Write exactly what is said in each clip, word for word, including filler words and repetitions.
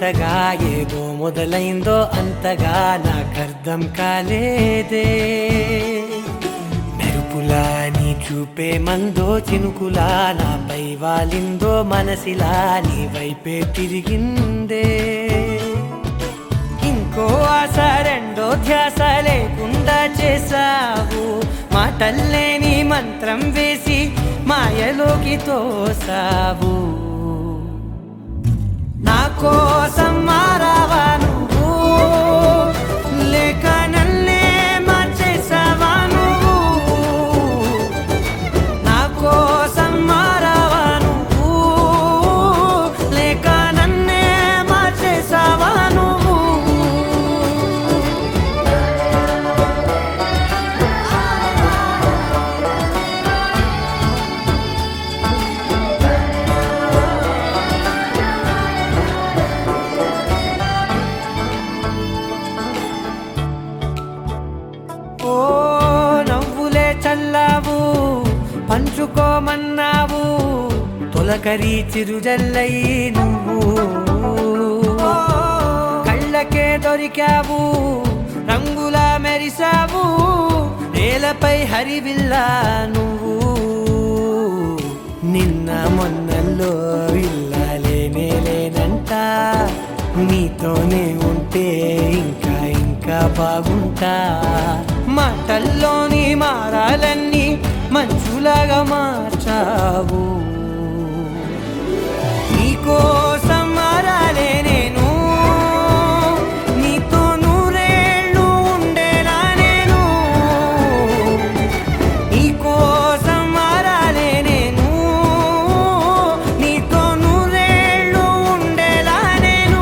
కొత్తగా ఏదో మొదలైందో అంతగా నాకర్థం కాలేదే. మెరుపులా నీ చూపే మందో చినుకులా నాపై వాలిందో మనసిలా నీ వైపే తిరిగిందే. ఇంకో ఆశ రెండో ధ్యాస లేకుండా చేసావు, మాటల్లేని మంత్రం వేసి మాయలోకి తోసావు. నా కోసం మారావా నువ్వు, లేక నన్నే మార్చేసావా నువ్వు? నా కోసం మారావా నువ్వు, లేక నన్నే మార్చేసావా నువ్వు? ఓ నవ్వులే చల్లావు, పంచుకోమన్నావు, తొలకరి చిరుజల్లై నువ్వు. కళ్ళకే దొరికావు, రంగులా మెరిసావు, నేలపై హరివిల్లా నువ్వు. నిన్న మొన్నల్లో ఇల్లాలేనే లేనంట, నీతోనే ఉంటే ఇంకా ఇంకా బాగుంటా. మాటల్లోని మారాలన్నీ మంచులాగా మార్చావు. నీకోసం మారాలే నేను, నీతో నూరేళ్ళు ఉండేలా నేను. నీకోసం మారాలే నేను, నీతో నూరేళ్ళు ఉండేలా నేను.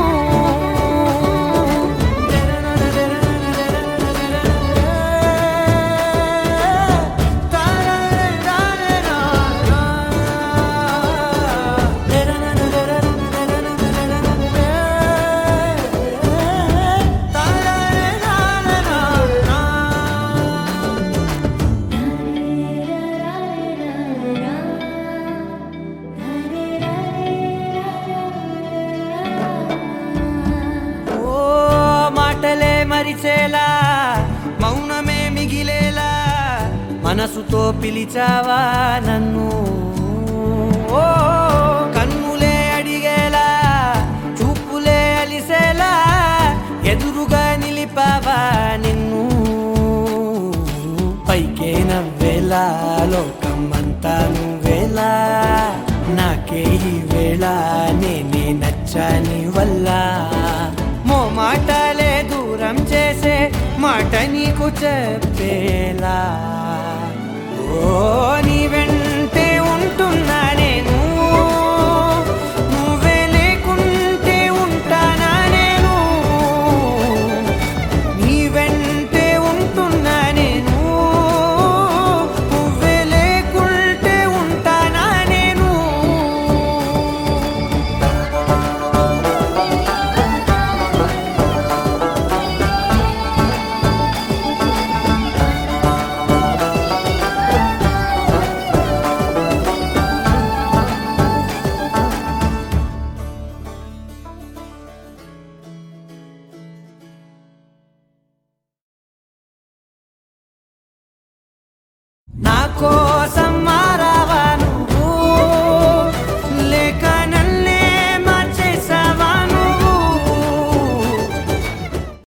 మాటలే మరిచేలా, మౌనమే మిగిలేలా, మనసుతో పిలిచావా నన్ను. ఓ కన్నులే అడిగేలా, చూపులే అలిసేలా, ఎదురుగా నిలిపావా నిన్ను. పైకే నవ్వేలా, లోకమంతా నువ్వేలా, నాకే ఈ వేళ నేనే నచ్చాని వల్ల. మో మాటలే దూరం చేసే మాట నీకు చెప్పేలా. ఓ నీ వెంటే ఉంటున్నా నేను, నువ్వే లేకుంటే ఉంటానా నేను. నీ వెంటే ఉంటున్నా నేను, నువ్వే లేకుంటే ఉంటానా నేను. నా కోసం